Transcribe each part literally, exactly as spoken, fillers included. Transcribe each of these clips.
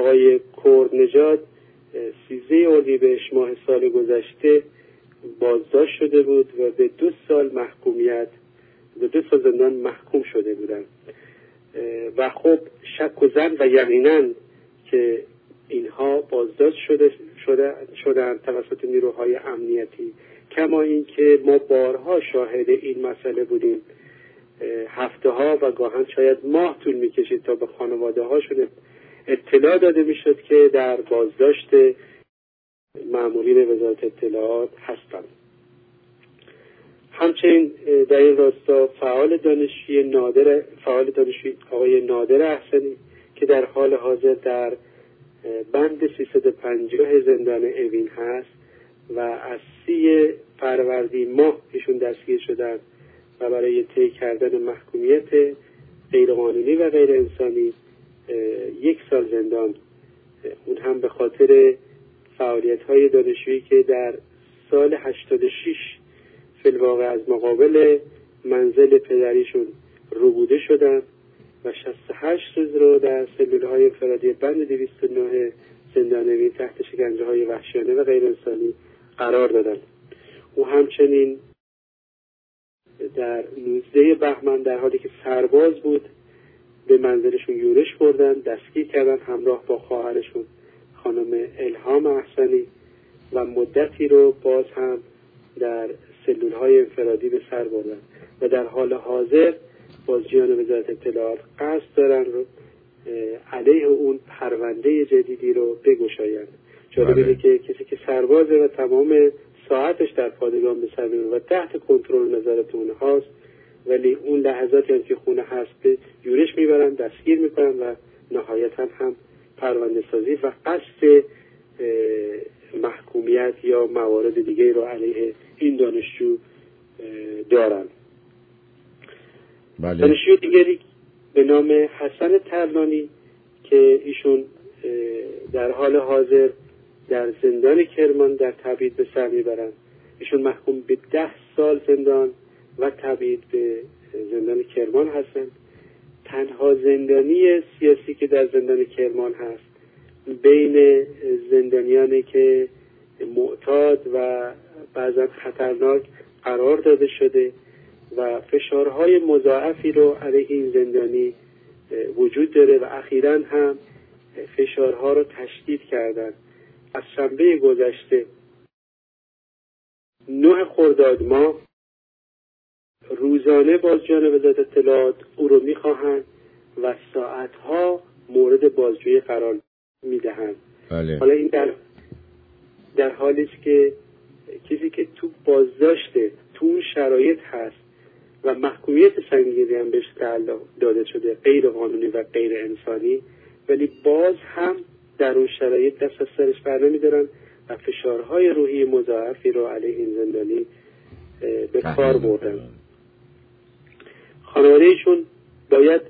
آقای کردنژاد سیزده اردیبهشت ماه سال گذشته بازداشت شده بود و به دو سال محکومیت به دو سال زندان محکوم شده بودند و خب شک و ظن و یقینا که اینها بازداشت شده شده شدند توسط نیروهای امنیتی، کما اینکه ما بارها شاهد این مسئله بودیم. هفته ها و گاهن شاید ماه طول میکشید تا به خانواده هاشون اطلاع داده میشد که در بازداشت مامورین وزارت اطلاعات هستند. همچنین در این راستا فعال دانشجوی نادر فعال دانشجوی آقای نادر احسنی که در حال حاضر در بند سیصد و پنجاه زندان اوین هست و از سی فروردین ماه ایشون دستگیر شدن و برای طی کردن محکومیت غیرقانونی و غیر انسانی یک سال زندان، اون هم به خاطر فعالیت‌های دانشجویی که در سال هشتاد و شش فی الواقع از مقابل منزل پدریشون ربوده شدن و شصت و هشت روز رو در سلول‌های انفرادی بند دویست و نه زندان اوین تحت شکنجه‌های وحشیانه و غیر انسانی قرار دادن. او همچنین در نوزده بهمن در حالی که سرباز بود به منزلشون یورش بردن، دستگیر کردن همراه با خواهرشون خانم الهام احسنی و مدتی رو باز هم در سلول‌های انفرادی به سر بردن و در حال حاضر بازجویان وزارت اطلاعات قصد دارن رو علیه اون پرونده جدیدی رو بگشایند. جالبه که کسی که سربازه و تمام ساعتش در پادگان به سر میبره و تحت کنترل نظارت اونهاست، ولی اون لحظاتی هم که خونه هست به یورش میبرن، دستگیر میکنن و نهایتا هم پرونده سازی و قصد محکومیت یا موارد دیگه رو علیه این دانشجو دارن. بله. دانشجو دیگری به نام حسن ترلانی که ایشون در حال حاضر در زندان کرمان در تبعید به سر میبرن. ایشون محکوم به ده سال زندان و تبعید به زندان کرمان هستن. تنها زندانی سیاسی که در زندان کرمان هست بین زندانیانی که معتاد و بعضا خطرناک قرار داده شده و فشارهای مضاعفی رو علیه این زندانی وجود داره و اخیراً هم فشارها رو تشدید کردن. از شنبه گذشته نه خرداد ماه روزانه بازجویان وزارت اطلاعات او رو میخواهند و ساعتها مورد بازجویی قرار میدهند. بله. حالا این در در حالی است که کسی که تو بازداشته تو اون شرایط هست و محکومیت سنگینی هم بهش تعلق داده شده غیر قانونی و غیر انسانی، ولی باز هم در اون شرایط دست از سرش بر نمی‌دارن و فشارهای روحی مضاعفی رو علیه این زندانی به کار بردن. خانواده ایشون باید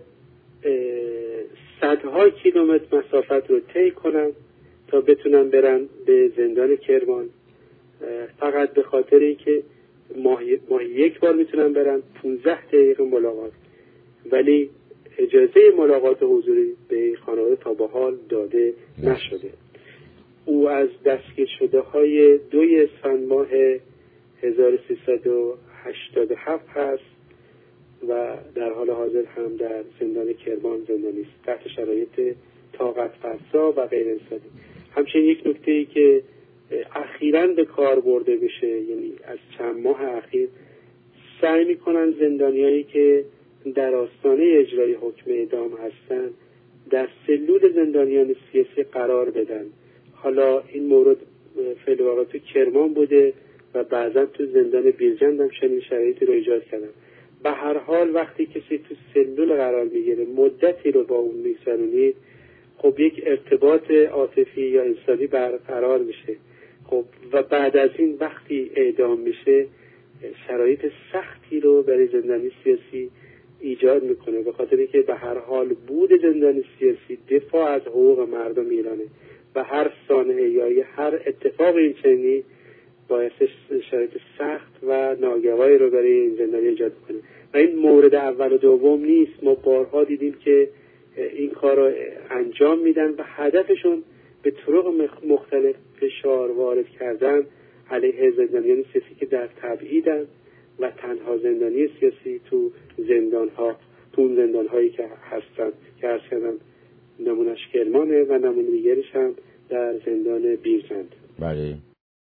صدها کیلومتر مسافت رو طی کنن تا بتونن برن به زندان کرمان، فقط به خاطر اینکه ماهی, ماهی یک بار میتونن برن پانزده دقیقه ملاقات، ولی اجازه ملاقات حضوری به خانواده تا به حال داده نشده. او از دستگیر شده های دوی اسفند ماه هزار و سیصد و هشتاد و هفت هست و در حال حاضر هم در زندان کرمان زندانی است تحت شرایط طاقت فرسا و غیر انسانی. همچنین یک نکته ای که اخیراً به کار برده میشه، یعنی از چند ماه اخیر سعی میکنن زندانیایی که در آستانه اجرای حکم اعدام هستن در سلول زندانیان سیاسی قرار بدن. حالا این مورد فعل واقع تو کرمان بوده و بعضا تو زندان بیرجند هم چنین شرایطی رو ایجاد کردن. به هر حال وقتی کسی تو سلول قرار میگیره مدتی رو با اون میگذرونید، خب یک ارتباط عاطفی یا انسانی برقرار میشه. خب و بعد از این وقتی اعدام میشه شرایط سختی رو برای زندانی سیاسی ایجاد میکنه، به خاطر اینکه به هر حال بود زندانی سیاسی دفاع از حقوق مردم ایرانه و هر سانحه یا هر اتفاق این چنینی باعث شرایط سخت و ناگواری رو برای این زندانی ایجاد کنه. و این مورد اول و دوم نیست. ما بارها دیدیم که این کار رو انجام میدن و هدفشون به طرق مختلف فشار وارد کردن علیه زندانیان سیاسی که در تبعیدن و تنها زندانی سیاسی تو زندان‌ها تو اون زندان‌هایی که هستن که عرض کردم نمونش کرمانه و نمونه دیگرش هم در زندان بیرزند. بله.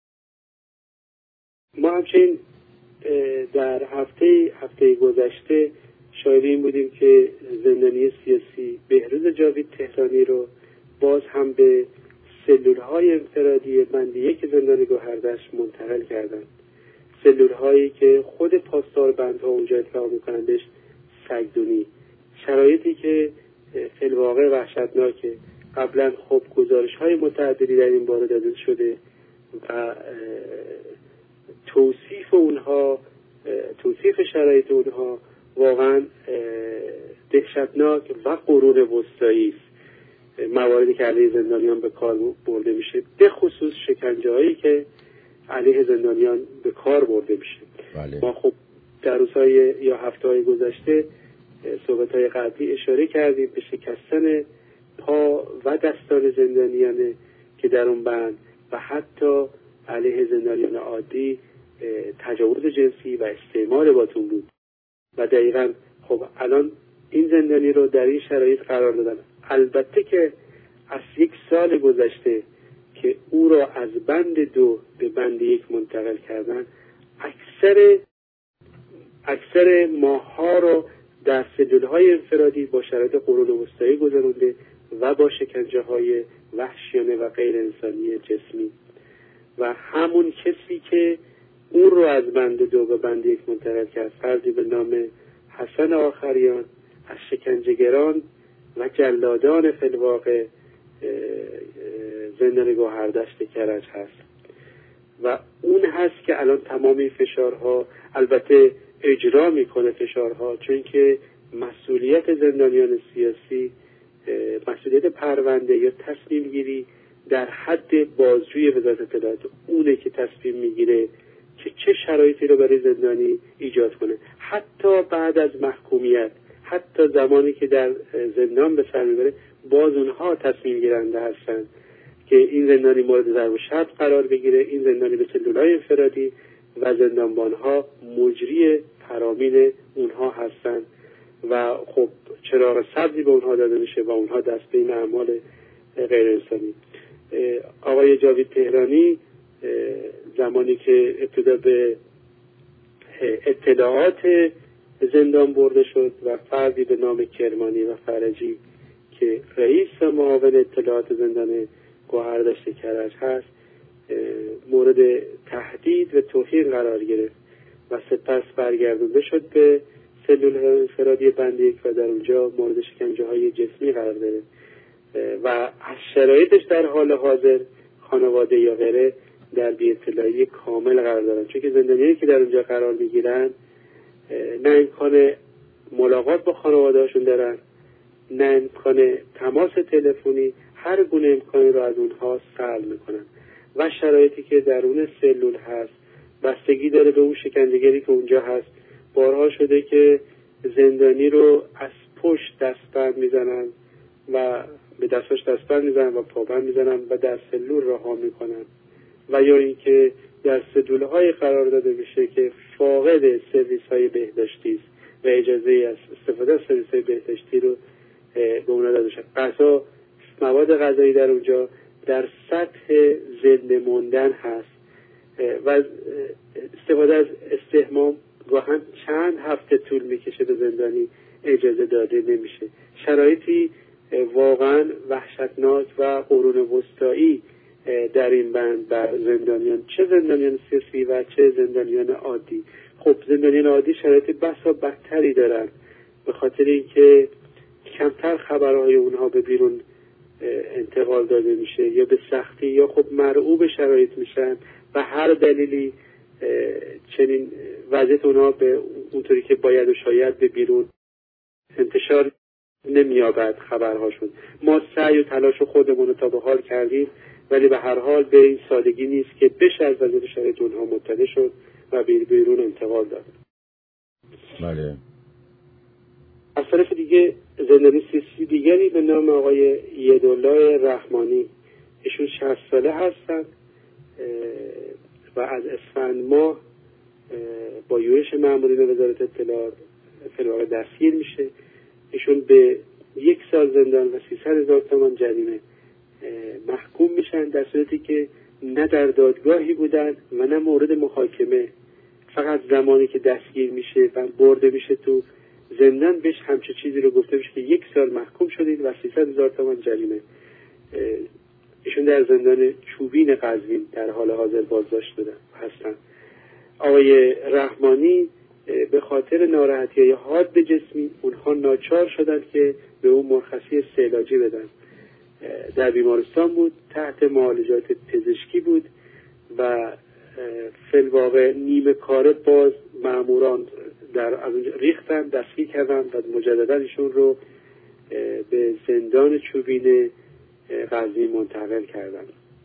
ما همچنین در هفته هفته گذشته شاهد این بودیم که زندانی سیاسی بهروز جاوید تهرانی رو باز هم به سلول‌های انفرادی بند یک زندان گوهردشت منتقل کردن. سلول‌هایی که خود پاسدار بندها اونجا ادعا می‌کنن بهش سگدونی، شرایطی که فی الواقع وحشتناکه. قبلا خب گزارش‌های متعددی در این باره داده شده و توصیف اونها توصیف شرایط اونها واقعا دهشتناک و قرون وسطایی است. مواردی که علیه زندانیان به کار برده میشه، به خصوص شکنجه‌هایی که علیه زندانیان به کار برده میشه. بله. ما خب در روزهای یا هفته‌های گذشته صحبت‌های قبلی اشاره کردیم به شکستن پا و دستان زندانیان که در اون بند و حتی علیه زندانیان عادی تجاوز جنسی و استعمال باتون بود و دقیقاً خب الان این زندانی رو در این شرایط قرار دادن. البته که از یک سال گذشته که او را از بند دو به بند یک منتقل کردن، اکثر اکثر ماه‌ها رو در سلول‌های انفرادی با شرایط قرون وسطایی گذرونده و با شکنجه‌های وحشیانه و غیر انسانی جسمی و همون کسی که اون رو از بند دو به بند یک منتقل کرد، فردی به نام حسن آخریان، از شکنجهگران و جلادان فی الواقع زندان گوهردشت کرج هست و اون هست که الان تمام این فشارها البته اجرا میکنه فشارها، چون که مسئولیت زندانیان سیاسی، مسئولیت پرونده یا تصمیم گیری در حد بازجوی وزارت اطلاعات اونه که تصمیم میگیره که چه شرایطی رو برای زندانی ایجاد کنه. حتی بعد از محکومیت، حتی زمانی که در زندان به سر میبره، باز اونها تصمیم گیرنده هستن که این زندانی مورد ضرب و شتم قرار بگیره، این زندانی به سلول‌های انفرادی و زندانبانها مجری فرامین اونها هستن و خب چراغ سبزی به اونها داده میشه و اونها دست به این اعمال غیر انسانی. آقای جاوید تهرانی زمانی که ابتدا به اطلاعات زندان برده شد و فردی به نام کرمانی و فرجی که رئیس معاون اطلاعات زندان گوهردشت کرج هست مورد تهدید و توهین قرار گرفت و سپس برگردونده شد به سلول انفرادی بند یک و در اونجا مورد شکنجه های جسمی قرار داره و از شرایطش در حال حاضر خانواده یا غیره در بی اطلاعی کامل قرار دارن، چون که زندانیایی که در اونجا قرار میگیرن نه امکان ملاقات با خانواده هاشون دارن، نه امکان تماس تلفنی، هر گونه امکانی رو از اونها سلب میکنن و شرایطی که درون سلول هست بستگی داره به اون شکنجهگری که اونجا هست. بارها شده که زندانی رو از پشت دستبند میزنن و به دستاش دستبند میزنن و پابند میزنن و در سلول رها میکنن و یا اینکه در سلول‌های قرار داده میشه که فاقد سرویس‌های بهداشتی است و اجازه از استفاده از سرویس‌های بهداشتی رو به اونها داده شد. غذا، مواد غذایی در اونجا در سطح زنده موندن هست و استفاده از استحمام گاهن چند هفته طول میکشه به زندانی اجازه داده نمیشه. شرایطی واقعا وحشتناک و قرون وسطایی در این بند بر زندانیان، چه زندانیان سیاسی و چه زندانیان عادی. خب زندانیان عادی شرایط بسا بدتری دارن به خاطر اینکه کمتر خبرهای اونها به بیرون انتقال داده میشه یا به سختی یا خب مرعوب شرایط میشن و هر دلیلی چنین وضعیت اونها به اونطوری که باید و شاید به بیرون انتشار نمیابد خبرهاشون. ما سعی و تلاش خودمون رو تا به حال کردیم ولی به هر حال به این سادگی نیست که بشه از وضعیت شرایط اونها مطلع شد و به بیرون انتقال داد. بله. از طرف دیگه زندانی سیاسی دیگری به نام آقای یدالله رحمانی، ایشون شصت ساله هستند و از اسفند ماه با یورش مأمورین وزارت اطلاعات فی‌الواقع دستگیر میشه. ایشون به یک سال زندان و سیصد هزار تومان جریمه محکوم میشن، در صورتی که نه در دادگاهی بودن و نه مورد محاکمه. فقط زمانی که دستگیر میشه و برده میشه تو زندان بهش همچه چیزی رو گفته میشه که یک سال محکوم شدید و سیصد هزار تومان جریمه. ایشون در زندان چوبین قزوین در حال حاضر بازداشت شدن هستن. آقای رحمانی به خاطر ناراحتی‌های حاد جسمی اونها ناچار شدند که به اون مرخصی سه‌علاجی بدن. در بیمارستان بود، تحت معالجات پزشکی بود و فی الواقع نیمه کاره باز مأموران در از اونجا ریختن، دستگیر کردن و مجددا ایشون رو به زندان چوبین قزوین منتقل کردن.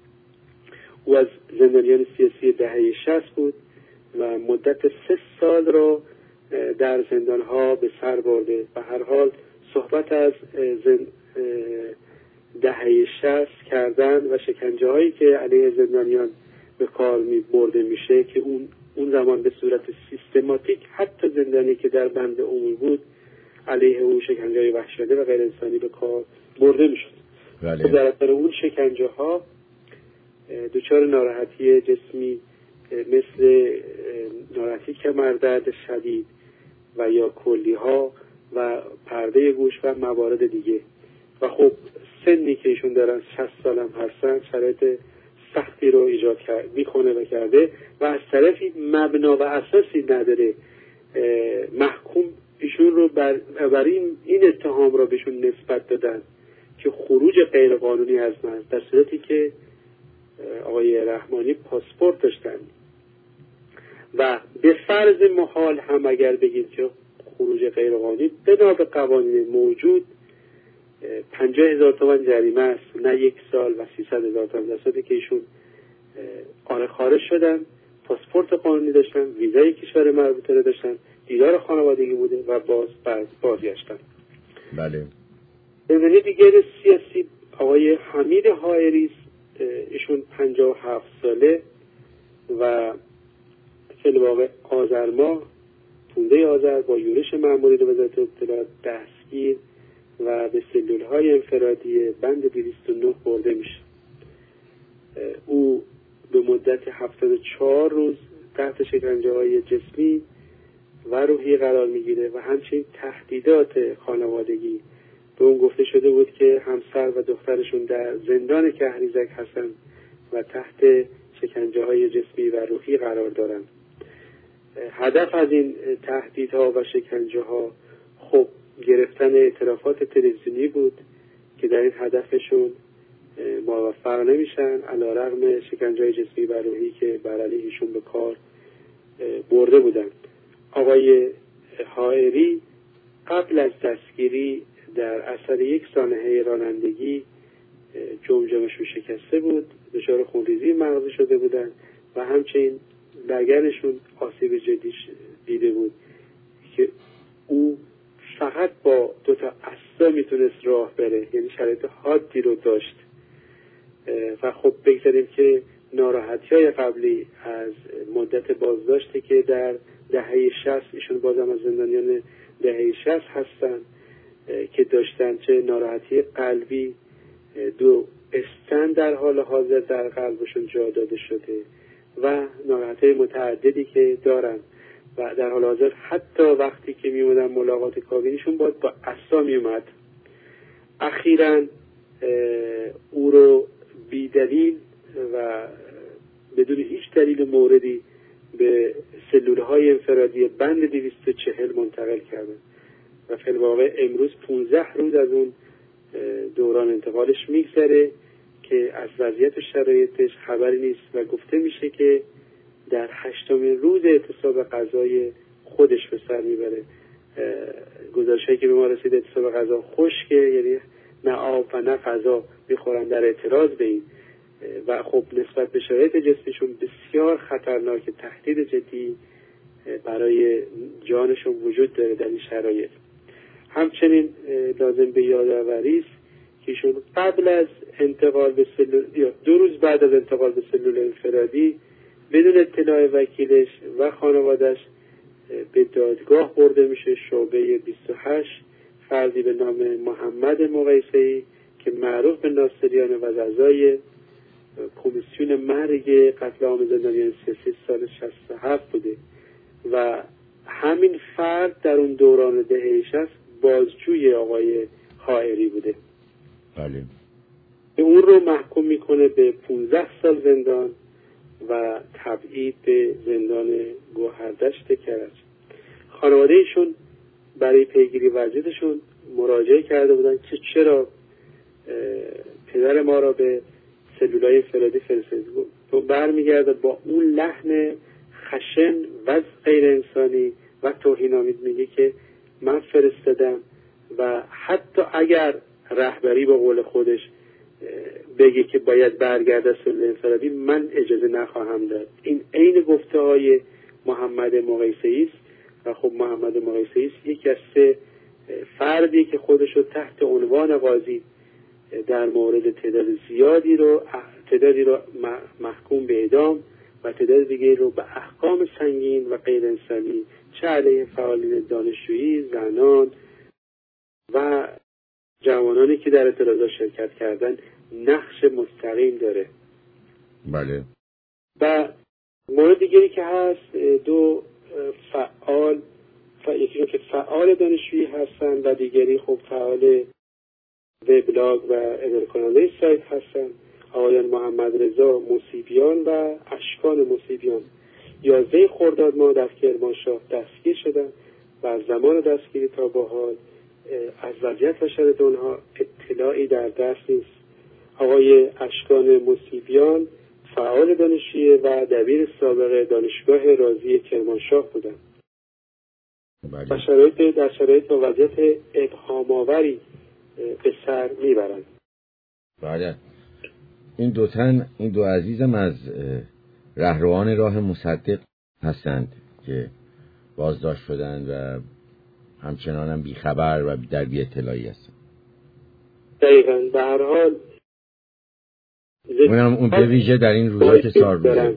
او از زندانیان سیاسی دهه شصت بود و مدت سه سال رو در زندان‌ها به سر برده. به هر حال صحبت از زن... دهه شصت کردن و شکنجه هایی که علیه زندانیان به کار می برده میشه که اون اون زمان به صورت سیستماتیک حتی زندانی که در بند عمومی بود علیه اون شکنجه های وحشیانه و غیر انسانی به کار برده میشد. بله. در اثر اون شکنجه ها دچار ناراحتی جسمی مثل ناراحتی کمردرد شدید و یا کلی ها و پرده گوش و موارد دیگه و خب سنی که ایشون دارن شصت سال هم هستن شرایط سختی رو ایجاد کرد میکنه و کرده و از طرفی مبنا و اساسی نداره. محکوم ایشون رو بر, بر این, این اتهام رو بهشون نسبت دادن که خروج غیر قانونی از مرز، در صورتی که آقای رحمانی پاسپورت داشتن و به فرض محال هم اگر بگید که خروج غیر قانونی بنا به قوانین موجود پنجاه هزار تومان جریمه است، نه یک سال و سیصد هزار تومان، در صورتی که ایشون آره خارج شدن، پاسپورت قانونی داشتن، ویزای کشور مربوطه رو داشتن، دیدار خانوادگی بوده و باز بازگشتن. بله. زندانی دیگر سیاسی آقای حمید حائری، ایشون پنجاه و هفت ساله و فی الواقع آذر ماه پونزده آذر با یورش مأمورین وزارت اطلاعات دستگیر و به سلول‌های انفرادی بند دویست و نه برده میشه. او به مدت هفتاد و چهار روز تحت شکنجه‌های جسمی و روحی قرار میگیره و همچنین تهدیدات خانوادگی. به اون گفته شده بود که همسر و دخترشون در زندان کهریزک هستن و تحت شکنجه‌های جسمی و روحی قرار دارن. هدف از این تهدیدها و شکنجه‌ها خب گرفتن اعترافات تلویزیونی بود که در این هدفشون موفق نمیشن، علیرغم شکنجه‌های جسمی و روحی که بر علیهشون به کار برده بودن. آقای حائری قبل از دستگیری در اثر یک سانحه رانندگی جمجمه‌شون شکسته بود، دچار خونریزی مغزی شده بودن و همچنین لگنشون آسیب جدی دیده بود که او فقط با دو تا عصا میتونست راه بره، یعنی شرایط حادی رو داشت. و خب بگذاریم که ناراحتی‌های قبلی از مدت بازداشتی که در دهه شصت ایشون بازم از زندانیان دهه شصت هستن که داشتن، چه ناراحتی قلبی، دو استن در حال حاضر در قلبشون جا داده شده و ناراحتی متعددی که دارن و در حال حاضر حتی وقتی که میومدن ملاقات کابینیشون باید با عصا میومد. اخیراً او رو بی دلیل و بدون هیچ دلیل موردی به سلولهای انفرادی بند دویست و چهل منتقل کردن و فی الواقع امروز پونزده روز از اون دوران انتقالش میگذره که از وضعیت و شرایطش خبری نیست و گفته میشه که در هشتمین روز اعتصاب غذای خودش به سر میبره. گزارشایی که به ما رسید اعتصاب غذا خشکه، یعنی نه آب و نه غذا میخورن در اعتراض به این و خب نسبت به شرایط جسمیشون بسیار خطرناک، تهدید جدی برای جانشون وجود داره در این شرایط. همچنین لازم به یادآوری است که ایشون قبل از انتقال به سلول یا دو روز بعد از انتقال به سلول انفرادی بدون اطلاع وکیلش و خانواده‌اش به دادگاه برده میشه. شعبه بیست و هشت فردی به نام محمد مقیسه‌ای که معروف به ناصریان و اعضای کمیسیون مرگ قتل عام زندانیان سیاسی سال شصت و هفت بوده و همین فرد در اون دوران دهه شصت بازجوی آقای حائری بوده. بله. اون رو محکوم میکنه به پانزده سال زندان و تبعید به زندان گوهردشت کرج. خانواده ایشون برای پیگیری وضعیتشون مراجعه کرده بودن که چرا پدر ما را به سلولای انفرادی فرستادید. تو برمیگرده با اون لحن خشن و غیر انسانی و توهین‌آمیز میگه که من فرستادم و حتی اگر رهبری با قول خودش بگه که باید برگرده سلول انفرادی من اجازه نخواهم داد. این عین گفته های محمد مقیسه‌ای است و خب محمد مقیسه‌ای یکی از سه فردی که خودش رو تحت عنوان قاضی در مورد تعداد زیادی رو تعدادی رو محکوم به اعدام و تعداد دیگه رو به احکام سنگین و غیر انسانی چه علیه فعالین دانشجویی، زنان و جوانانی که در اعتراضات شرکت کردن نقش مستقیم داره. بله. و مورد دیگری که هست دو فعال ف... یکی که فعال دانشجویی هستن و دیگری خب فعال وبلاگ و اداره کننده سایت هستن، آقایان محمد رضا مصیبیان و اشکان مصیبیان. یازده خرداد ماه در کرمانشاه دستگیر شدن و از زمان دستگیری تا به حال از وضعیت و شرایط اونها اطلاعی در دست نیست. آقای اشکان مصیبیان فعال دانشجویی و دبیر سابق دانشگاه رازی کرمانشاه بودند. بله. و شرایط در شرایط و وضعیت ابهام‌آوری به سر میبرند. بله. این دو تن این دو عزیزم از رهروان راه مصدق هستند که بازداشت شدند و همچنان هم بیخبر و در بی اطلاعی هستند. دقیقاً. به هر حال اونم اون به ویژه در این روزا که سار روزه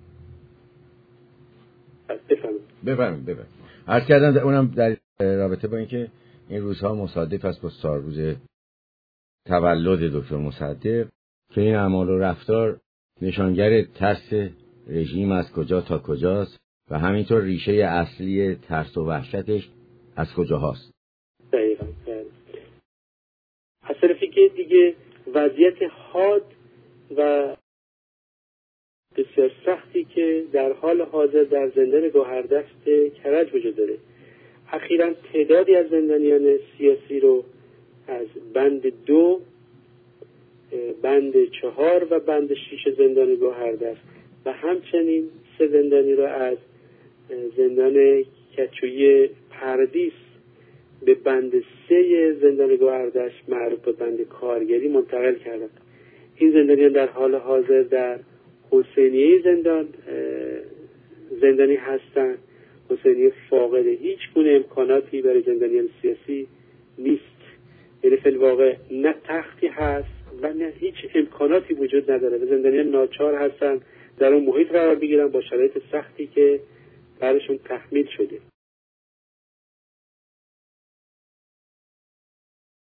بفرمایید بفرمایید بفرمایید عرض کردم اونم در رابطه با اینکه این روزها مصادف است با سار روز تولد دکتر مصدق که این اعمال و رفتار نشانگر ترس رژیم از کجا تا کجاست و همینطور ریشه اصلی ترس و وحشتش از کجا هست. دقیقاً. از طرفی که دیگه وضعیت حاد و بسیار سختی که در حال حاضر در زندان گوهردشت کرج وجود داره. اخیراً تعدادی از زندانیان سیاسی رو از بند دو، بند چهار و بند شیش زندان گوهردشت و همچنین سه زندانی رو از زندان کچویی پردیس به بند سه زندان گوهردشت معروف به بند کارگری منتقل کردند. این زندانیان در حال حاضر در حسینیه زندان زندانی هستند. حسینیه فاقد هیچ گونه امکاناتی برای زندانیان سیاسی نیست. یعنی فی الواقع نه تختی هست و نه هیچ امکاناتی وجود نداره و زندانیان ناچار هستند در اون محیط قرار بگیرن با شرایط سختی که برشون تحمیل شده.